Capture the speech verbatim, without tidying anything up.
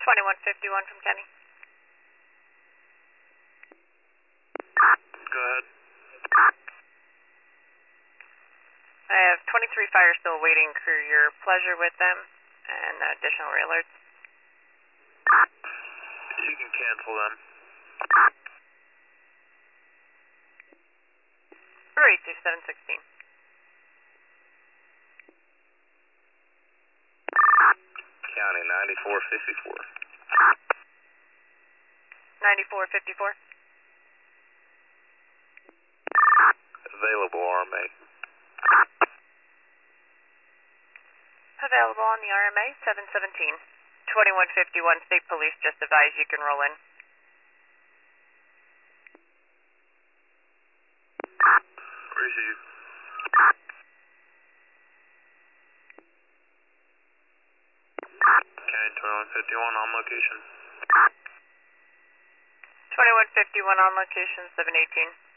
twenty-one fifty-one from Kenny. Go ahead. I have twenty-three fire still waiting for your pleasure with them and additional re-alerts. You can cancel them. Three two seven sixteen. County ninety-four fifty-four. ninety-four fifty-four. Available R M A. Available on the R M A, seven seventeen. twenty-one fifty-one, State Police just advised you can roll in. Receive. County twenty-one fifty-one on location. twenty-one fifty-one on location, seven eighteen.